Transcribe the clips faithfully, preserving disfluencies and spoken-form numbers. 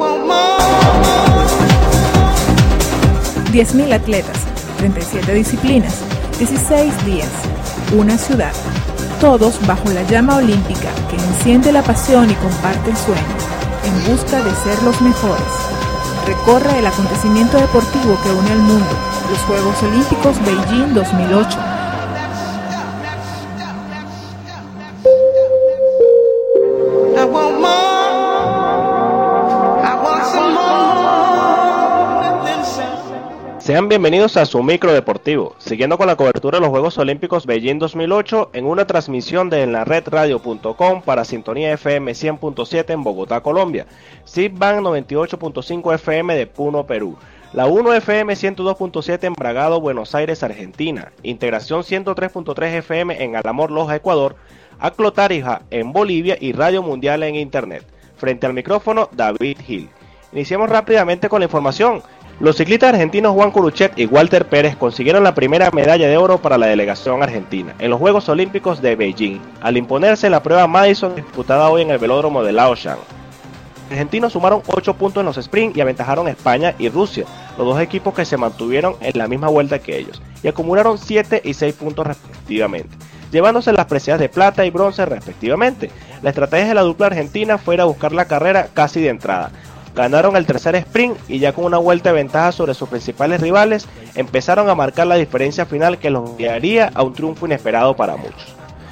diez mil atletas, treinta y siete disciplinas, dieciséis días, una ciudad, todos bajo la llama olímpica que enciende la pasión y comparte el sueño, en busca de ser los mejores. Recorre el acontecimiento deportivo que une al mundo, los Juegos Olímpicos Beijing dos mil ocho. Sean bienvenidos a su micro deportivo, siguiendo con la cobertura de los Juegos Olímpicos Beijing dos mil ocho en una transmisión de enlaredradio punto com para Sintonía F M cien punto siete en Bogotá, Colombia, Sitband noventa y ocho punto cinco F M de Puno, Perú, la uno F M ciento dos punto siete en Bragado, Buenos Aires, Argentina, Integración ciento tres punto tres F M en Alamor, Loja, Ecuador, Aclo Tarija en Bolivia y Radio Mundial en Internet. Frente al micrófono, David Gil. Iniciamos rápidamente con la información. Los ciclistas argentinos Juan Curuchet y Walter Pérez consiguieron la primera medalla de oro para la delegación argentina en los Juegos Olímpicos de Beijing, al imponerse la prueba Madison disputada hoy en el velódromo de Laoshan. Los argentinos sumaron ocho puntos en los sprints y aventajaron a España y Rusia, los dos equipos que se mantuvieron en la misma vuelta que ellos, y acumularon siete y seis puntos respectivamente, llevándose las preseas de plata y bronce respectivamente. La estrategia de la dupla argentina fue ir a buscar la carrera casi de entrada. Ganaron el tercer sprint y ya con una vuelta de ventaja sobre sus principales rivales, empezaron a marcar la diferencia final que los guiaría a un triunfo inesperado para muchos.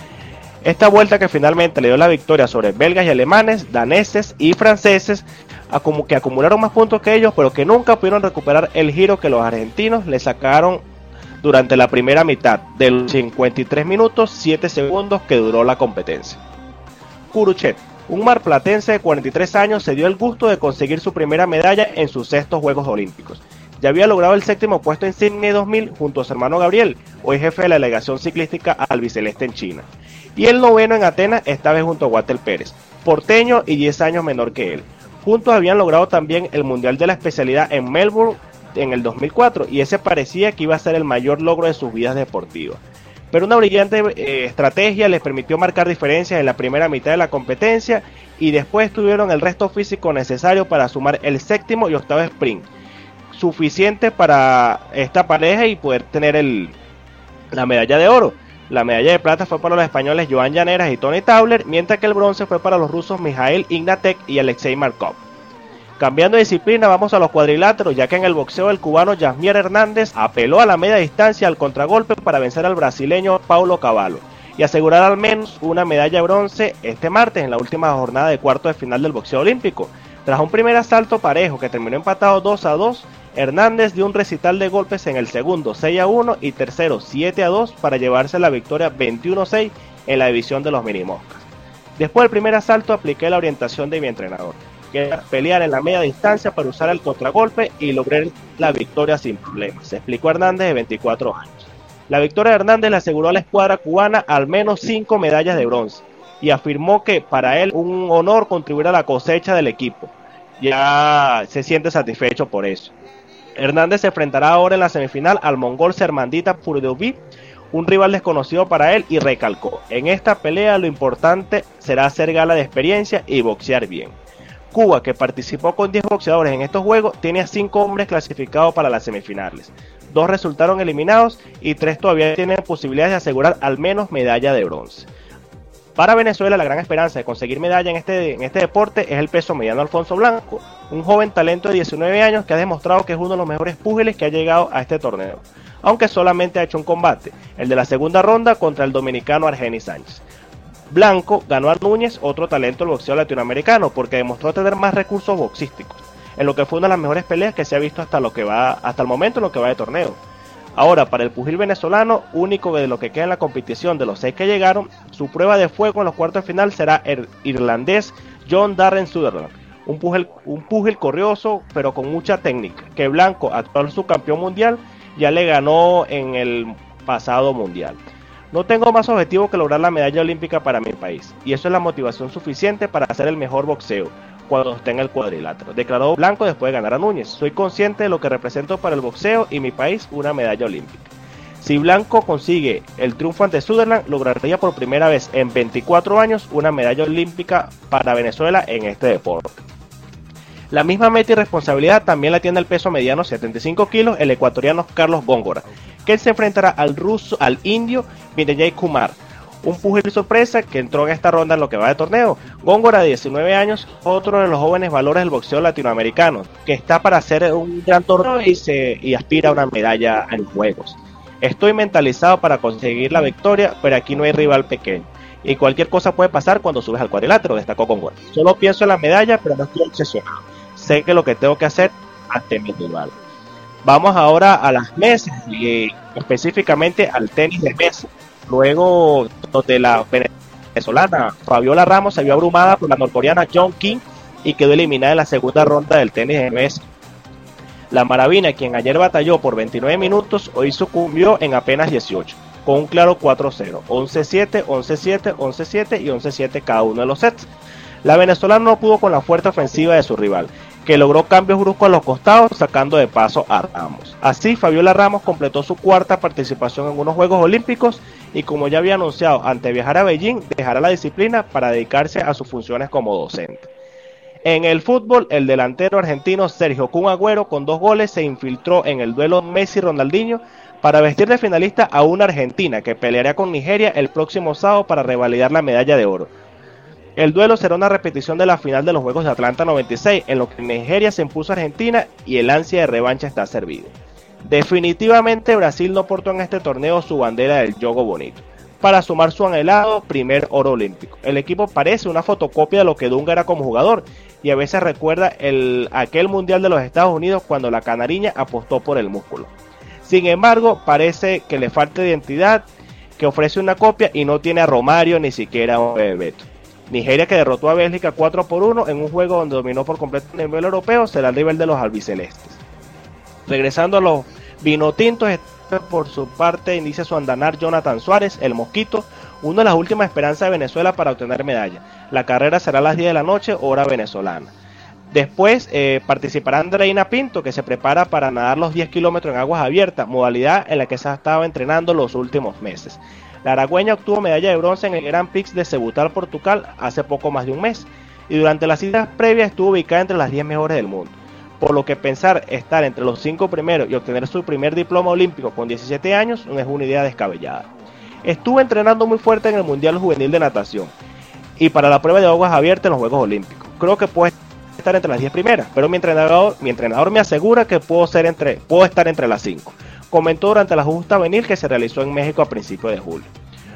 Esta vuelta, que finalmente le dio la victoria sobre belgas y alemanes, daneses y franceses, que acumularon más puntos que ellos, pero que nunca pudieron recuperar el giro que los argentinos le sacaron durante la primera mitad de los cincuenta y tres minutos siete segundos que duró la competencia. Curuchet, un marplatense de cuarenta y tres años, se dio el gusto de conseguir su primera medalla en sus sextos Juegos Olímpicos. Ya había logrado el séptimo puesto en Sydney dos mil junto a su hermano Gabriel, hoy jefe de la delegación ciclística albiceleste en China. Y el noveno en Atenas, esta vez junto a Walter Pérez, porteño y diez años menor que él. Juntos habían logrado también el Mundial de la Especialidad en Melbourne en el dos mil cuatro, y ese parecía que iba a ser el mayor logro de sus vidas deportivas. Pero una brillante eh, estrategia les permitió marcar diferencias en la primera mitad de la competencia y después tuvieron el resto físico necesario para sumar el séptimo y octavo sprint, suficiente para esta pareja y poder tener el, la medalla de oro. La medalla de plata fue para los españoles Joan Llaneras y Tony Tauler, mientras que el bronce fue para los rusos Mikhail Ignatek y Alexei Markov. Cambiando de disciplina, vamos a los cuadriláteros, ya que en el boxeo el cubano Yasmier Hernández apeló a la media distancia al contragolpe para vencer al brasileño Paulo Cavallo y asegurar al menos una medalla de bronce este martes en la última jornada de cuarto de final del boxeo olímpico. Tras un primer asalto parejo que terminó empatado dos a dos, Hernández dio un recital de golpes en el segundo seis a uno y tercero siete a dos para llevarse la victoria veintiuno a seis en la división de los minimoscas. Después del primer asalto apliqué la orientación de mi entrenador, que era pelear en la media distancia para usar el contragolpe y lograr la victoria sin problemas, se explicó Hernández, de veinticuatro años. La victoria de Hernández le aseguró a la escuadra cubana al menos cinco medallas de bronce y afirmó que para él un honor contribuir a la cosecha del equipo. Ya se siente satisfecho por eso. Hernández se enfrentará ahora en la semifinal al mongol Sermandita Purdovi, un rival desconocido para él, y recalcó: en esta pelea lo importante será hacer gala de experiencia y boxear bien. Cuba, que participó con diez boxeadores en estos juegos, tiene a cinco hombres clasificados para las semifinales. Dos resultaron eliminados y tres todavía tienen posibilidades de asegurar al menos medalla de bronce. Para Venezuela, la gran esperanza de conseguir medalla en este, en este deporte es el peso mediano Alfonso Blanco, un joven talento de diecinueve años que ha demostrado que es uno de los mejores púgiles que ha llegado a este torneo, aunque solamente ha hecho un combate, el de la segunda ronda contra el dominicano Argenis Sánchez. Blanco ganó a Núñez, otro talento del boxeo latinoamericano, porque demostró tener más recursos boxísticos, en lo que fue una de las mejores peleas que se ha visto hasta lo que va hasta el momento en lo que va de torneo. Ahora, para el pugil venezolano, único de lo que queda en la competición de los seis que llegaron, su prueba de fuego en los cuartos de final será el irlandés John Darren Sutherland, un pugil, un pugil corrioso pero con mucha técnica, que Blanco, actual subcampeón mundial, ya le ganó en el pasado mundial. No tengo más objetivo que lograr la medalla olímpica para mi país, y eso es la motivación suficiente para hacer el mejor boxeo cuando esté en el cuadrilátero, declaró Blanco después de ganar a Núñez. Soy consciente de lo que represento para el boxeo y mi país una medalla olímpica. Si Blanco consigue el triunfo ante Sutherland, lograría por primera vez en veinticuatro años una medalla olímpica para Venezuela en este deporte. La misma meta y responsabilidad también la tiene el peso mediano, setenta y cinco kilos, el ecuatoriano Carlos Góngora, que se enfrentará al ruso, al indio Vinay Kumar, un pugil sorpresa que entró en esta ronda en lo que va de torneo. Góngora, de diecinueve años, otro de los jóvenes valores del boxeo latinoamericano, que está para hacer un gran torneo y, se, y aspira a una medalla en juegos. Estoy mentalizado para conseguir la victoria, pero aquí no hay rival pequeño. Y cualquier cosa puede pasar cuando subes al cuadrilátero, destacó Góngora. Solo pienso en la medalla, pero no estoy obsesionado. Sé que lo que tengo que hacer ante mi rival. Vamos ahora a las mesas y específicamente al tenis de mesa. Luego de la venezolana Fabiola Ramos se vio abrumada por la norcoreana Jong Kim y quedó eliminada en la segunda ronda del tenis de mesa. La maravina, quien ayer batalló por veintinueve minutos, hoy sucumbió en apenas dieciocho, con un claro cuatro cero, once siete, once siete, once siete y once siete cada uno de los sets. La venezolana no pudo con la fuerte ofensiva de su rival, que logró cambios bruscos a los costados, sacando de paso a Ramos. Así, Fabiola Ramos completó su cuarta participación en unos Juegos Olímpicos y, como ya había anunciado, antes de viajar a Beijing, dejará la disciplina para dedicarse a sus funciones como docente. En el fútbol, el delantero argentino Sergio Kun Agüero, con dos goles, se infiltró en el duelo Messi-Ronaldinho para vestir de finalista a una Argentina que peleará con Nigeria el próximo sábado para revalidar la medalla de oro. El duelo será una repetición de la final de los Juegos de Atlanta noventa y seis, en lo que Nigeria se impuso a Argentina y el ansia de revancha está servido. Definitivamente Brasil no portó en este torneo su bandera del yogo bonito, para sumar su anhelado primer oro olímpico. El equipo parece una fotocopia de lo que Dunga era como jugador, y a veces recuerda el, aquel mundial de los Estados Unidos cuando la canariña apostó por el músculo. Sin embargo, parece que le falta identidad, que ofrece una copia y no tiene a Romario ni siquiera a un Bebeto. Nigeria, que derrotó a Bélgica cuatro por uno en un juego donde dominó por completo el nivel europeo, será el nivel de los albicelestes. Regresando a los vinotintos, por su parte inicia su andanar Jonathan Suárez, el Mosquito, una de las últimas esperanzas de Venezuela para obtener medalla. La carrera será a las diez de la noche, hora venezolana. Después eh, participará Andreina Pinto, que se prepara para nadar los diez kilómetros en aguas abiertas, modalidad en la que se ha estado entrenando los últimos meses. La aragüeña obtuvo medalla de bronce en el Grand Prix de Cebutal, Portugal, hace poco más de un mes, y durante las citas previas estuvo ubicada entre las diez mejores del mundo, por lo que pensar estar entre los cinco primeros y obtener su primer diploma olímpico con diecisiete años no es una idea descabellada. Estuvo entrenando muy fuerte en el Mundial Juvenil de Natación y para la prueba de aguas abiertas en los Juegos Olímpicos. Creo que puede estar entre las diez primeras, pero mi entrenador, mi entrenador me asegura que puedo, ser entre, puedo estar entre las cinco. Comentó durante la justa juvenil que se realizó en México a principios de julio.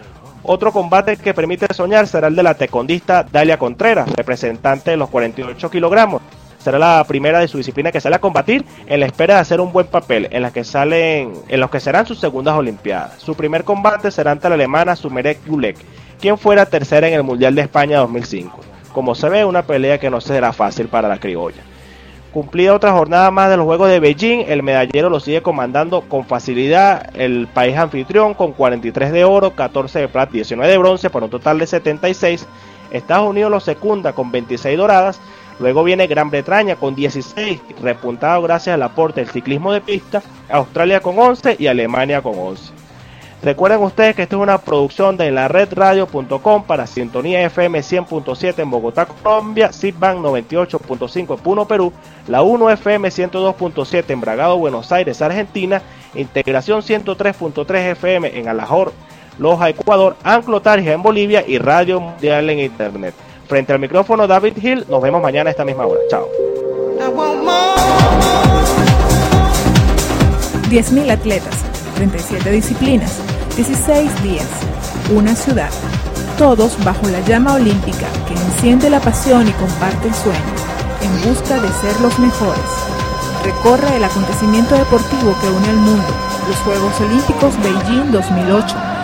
Otro combate que permite soñar será el de la taekwondista Dalia Contreras, representante de los cuarenta y ocho kilogramos. Será la primera de su disciplina que sale a combatir en la espera de hacer un buen papel en las que salen, en los que serán sus segundas olimpiadas. Su primer combate será ante la alemana Sumerek Gulek, quien fuera tercera en el Mundial de España dos mil cinco. Como se ve, una pelea que no será fácil para la criolla. Cumplida otra jornada más de los Juegos de Beijing, el medallero lo sigue comandando con facilidad el país anfitrión con cuarenta y tres de oro, catorce de plata, diecinueve de bronce, por un total de setenta y seis. Estados Unidos lo secunda con veintiséis doradas. Luego viene Gran Bretaña con dieciséis, repuntado gracias al aporte del ciclismo de pista, Australia con once y Alemania con once. Recuerden ustedes que esto es una producción de la red radio punto com para Sintonía F M cien punto siete en Bogotá, Colombia, Sitbank noventa y ocho punto cinco en Puno, Perú, la uno F M ciento dos punto siete en Bragado, Buenos Aires, Argentina, Integración ciento tres punto tres F M en Alajor, Loja, Ecuador, Anclo Tarija en Bolivia y Radio Mundial en Internet. Frente al micrófono David Hill, nos vemos mañana a esta misma hora. Chao. diez mil atletas, treinta y siete disciplinas, dieciséis días, una ciudad, todos bajo la llama olímpica que enciende la pasión y comparte el sueño, en busca de ser los mejores. Recorre el acontecimiento deportivo que une al mundo, los Juegos Olímpicos Beijing dos mil ocho.